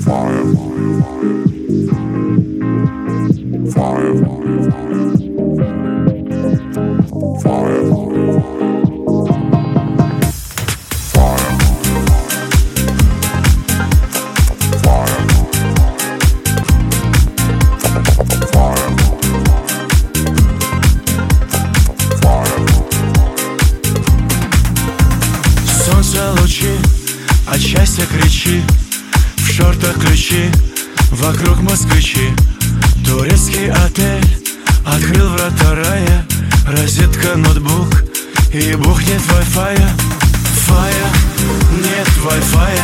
Солнце лучи, от счастья кричи, в шортах ключи, вокруг москвичи. Турецкий отель открыл врата рая, розетка, ноутбук и бухнет Wi-Fi. Фая, нет Wi-Fi,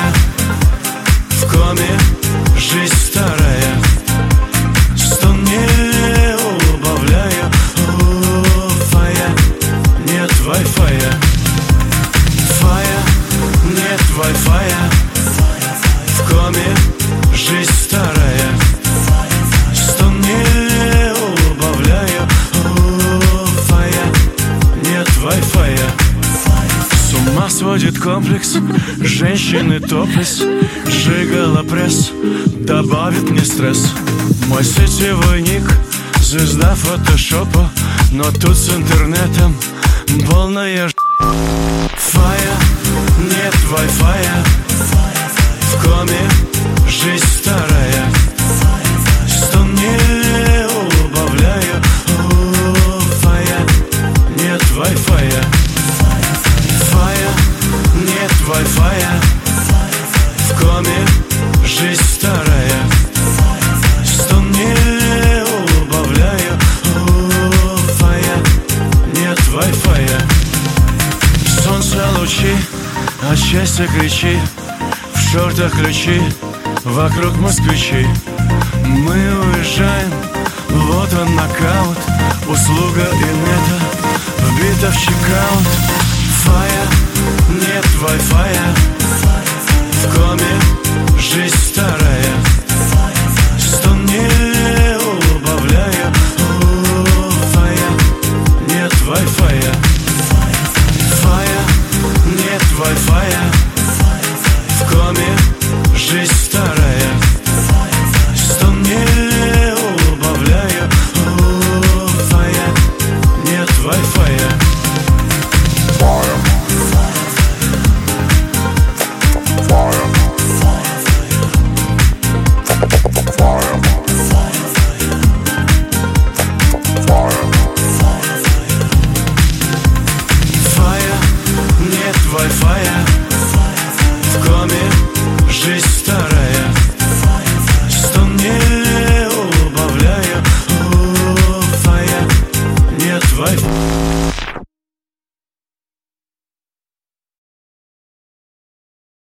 в коме жизнь старая. Стон не убавляю, фая, нет Wi-Fi. Фая, нет Wi-Fi, в коме жизнь старая. Стон не убавляю, фая, нет Wi-Fi. С ума сводит комплекс, женщины топлес, жигало пресс, добавит мне стресс. Мой сетевой ник, звезда фотошопа, но тут с интернетом полная фая, нет Wi-Fi, в коме жизнь старая. Стон не убавляю, фая, нет Wi-Fi. Фая, нет Wi-Fi, в коме жизнь старая. Стон не убавляю, фая, нет Wi-Fi. Солнце лучи, от счастья кричи, в шортах ключи, вокруг москвичи. Мы уезжаем, вот он нокаут, услуга и нета вбита в чекаут.